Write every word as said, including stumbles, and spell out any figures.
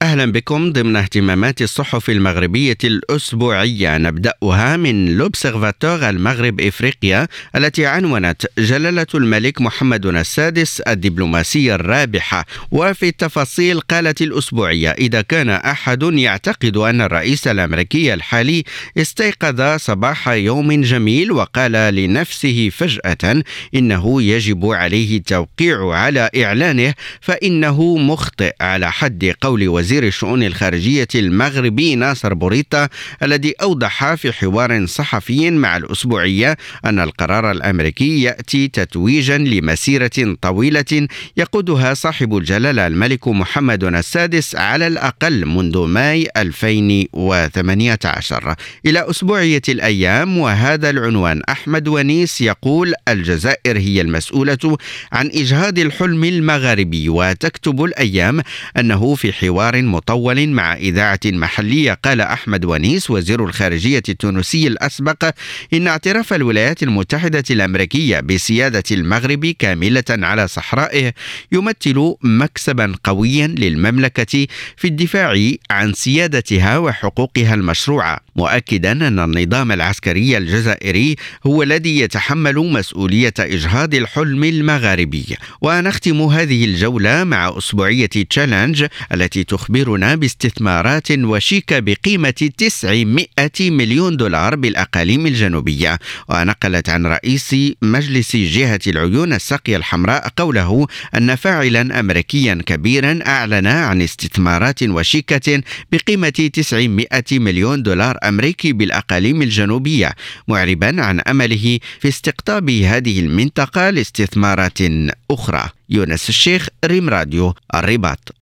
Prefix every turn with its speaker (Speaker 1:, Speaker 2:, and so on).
Speaker 1: أهلا بكم ضمن اهتمامات الصحف المغربية الأسبوعية. نبدأها من لوبسيرفاتور المغرب إفريقيا التي عنونت جلالة الملك محمد السادس الدبلوماسية الرابحة. وفي التفاصيل قالت الأسبوعية: إذا كان أحد يعتقد أن الرئيس الأمريكي الحالي استيقظ صباح يوم جميل وقال لنفسه فجأة إنه يجب عليه التوقيع على إعلانه فإنه مخطئ، على حد قول وزير الشؤون الخارجية المغربي ناصر بوريطة، الذي أوضح في حوار صحفي مع الأسبوعية أن القرار الأمريكي يأتي تتويجا لمسيرة طويلة يقودها صاحب الجلالة الملك محمد السادس على الأقل منذ ماي ألفين وثمانية عشر. إلى أسبوعية الأيام وهذا العنوان: أحمد ونيس يقول الجزائر هي المسؤولة عن إجهاض الحلم المغاربي. وتكتب الأيام أنه في حوار مطول مع إذاعة محلية قال أحمد ونيس وزير الخارجية التونسي الأسبق إن اعتراف الولايات المتحدة الأمريكية بسيادة المغرب كاملة على صحرائه يمثل مكسبا قويا للمملكة في الدفاع عن سيادتها وحقوقها المشروعة، مؤكدا أن النظام العسكري الجزائري هو الذي يتحمل مسؤولية إجهاض الحلم المغاربي. ونختم هذه الجولة مع أسبوعية تشالنج التي تخبرنا باستثمارات وشيكة بقيمة تسعمائة مليون دولار بالأقاليم الجنوبية. ونقلت عن رئيس مجلس جهة العيون الساقية الحمراء قوله أن فاعلا أمريكيا كبيرا أعلن عن استثمارات وشيكة بقيمة تسعمائة مليون دولار أمريكي بالأقاليم الجنوبية، معربا عن أمله في استقطاب هذه المنطقة لاستثمارات أخرى. يونس الشيخ، ريم راديو، الرباط.